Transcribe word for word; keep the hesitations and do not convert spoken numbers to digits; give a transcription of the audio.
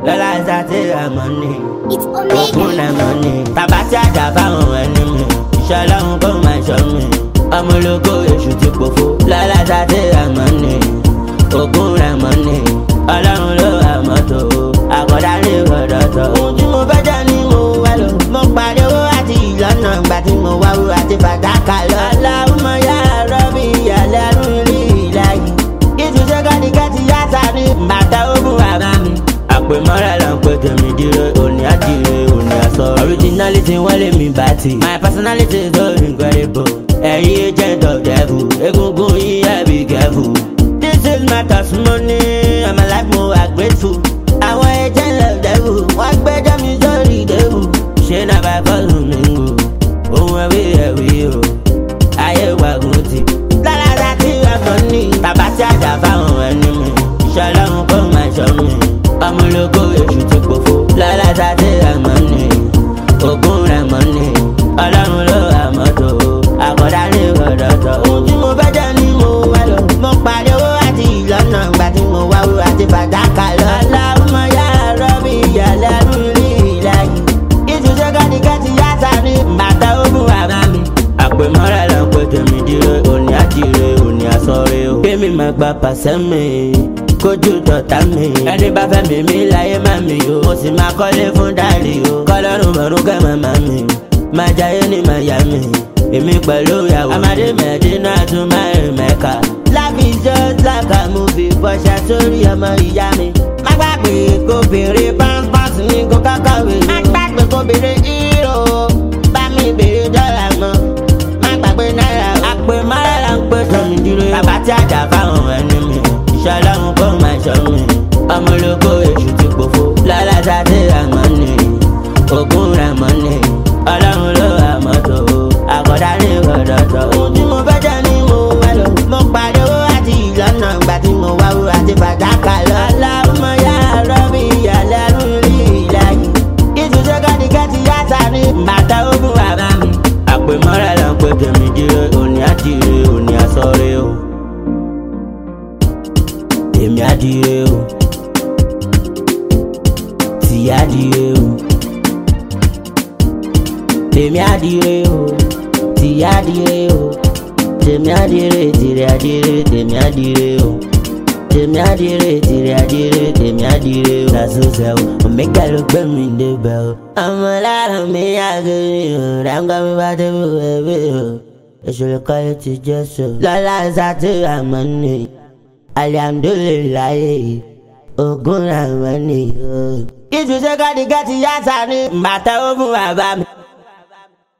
lọ́la ìsàtì àmọ́ni òkun àmọ́ni tàbá tí àjà fáwọn ẹni mi iṣẹ́ ọlọ́run kó máa ṣọ́ mi ọmọ ológo èṣù ti pòfo lọ́la ìsàtì àmọ́ni òkun àmọ́ni ọlọ́run ló àmọ́tò àkọ́dá ní ìrọ̀dọ̀tọ̀. ohun tí mo fẹ́ jẹ́ ni mo wá lò mo parí owó àti ìlọ́nà ìgbà tí mo wá wúrà àti fàdákà lọ. aláwùmọ yá rọ́bì ìyàlẹ́ rún rí ìlàyé ìtúnṣe kọ́díkẹ́tì yàtà ní bàtà ogun bàbá mi. àpè mọ́ra là ń pè tèmi dire òní àdìrẹ òní àsọ. originality wọ́n lé mi bá ti. my personality is so incredible. ẹ̀yin agent of devil egungun yíyá be careful. this is my testimony I'm alive mo are grateful. àwọn agent of devil wọ́n gbẹ́jọ́ mi sórí devil. ṣé náà bá fọ́ọ̀lù mi ń gò ohun ẹ̀wí ẹ̀wí o ayé wàgùn ti. lára dá tí wàá mọ̀ ní tàbá tí àjà fáwọn ẹni mi iṣẹ́ ọlọ́run kó máa ṣọ́ mi ọmọ ológo èṣù ti pòfo lọ́la ìsàtì àmọ́ni ògùn àmọ́ni ọlọ́run ló àmọ́tò àkọ́dá ní ìrọ̀dọ̀tọ̀. ohun tí mo fẹ́ jẹ́ ni mo wá lò mo parí owó àti ìlọ́nà ìgbà tí mo wá wúrà àti fàdákà lọ. aláwùmọ yá rọ́bì ìyàlẹ́ rún rí ìlàyé ìtúnṣe kọ́díkẹ́tì yàtà ní bàtà ogun bàbá mi. àpè mọ́ra là ń pè tèmi dire òní àdìrẹ òní àsọ̀rẹ́ o. kémi máa gba pàṣẹ mi kójú tọ̀tà mi. ẹni bá fẹ́ mi mi láyé má mi o. mo sì máa kọ́lé fún dáàrí o. kọ́lọ́run bọ̀rún kẹ́ màmá mi. máa jayé ní Miami. èmi pẹ̀lú ìyàwó. amadé mẹ́dínà tún máa rìn mẹ́ka. life is just like a movie bọ́ṣà sórí ọmọ ìyá mi. má gbàgbé kó béèrè pampers ní kó kákàwé. má gbàgbé kó béèrè hero. bá mi béèrè dọ́là mọ́. má gbàgbé náírà o. àpè mọ́ra là ń pè tọ́mi dúró. bàbá tí àjà fáwọn ẹni mi iṣẹ́ ọlọ́run kó máa ṣọ́ mi ọmọ ológo èṣù ti pòfo lọ́la ìsàtì àmọ́ni ògùn àmọ́ni ọlọ́run ló àmọ́tò àkọ́dá ní ìrọ̀dọ̀tọ̀. ohun tí mo fẹ́ jẹ́ ni mo wá lò mo parí owó àti ìlọ́nà ìgbà tí mo wá wúrà àti fàdákà lọ. aláwùmọ yá rọ́bì ìyàlẹ́ rún rí ìlàyé ìtúnṣe kọ́díkẹ́tì yàtà ní bàtà ogun bàbá mi. àpè mọ́ra là ń pè tèmi dire òní àdìrẹ òní àsọ̀rẹ́ o. èmi àdìrẹ o tì àdìrẹ o tèmi àdìrẹ o tì àdìrẹ o tèmi àdìrẹ tìrẹ àdìrẹ tèmi àdìrẹ o tèmi àdìrẹ tìrẹ àdìrẹ tèmi àdìrẹ o. lásòsè o omega ló gbé mi débẹ̀ o. ọmọ lára mi àgẹrẹ o ráńgá mi bá débi wẹ̀wẹ̀ o èṣòro kọ́lé ti jẹ́ so. lọ́la ìsàtì àmọ́ni alihamdulilayi ogun àmọ́ni o. ìtúnṣe kọ́díkẹ́tì yàtà ní bàtà ogun bàbá mi.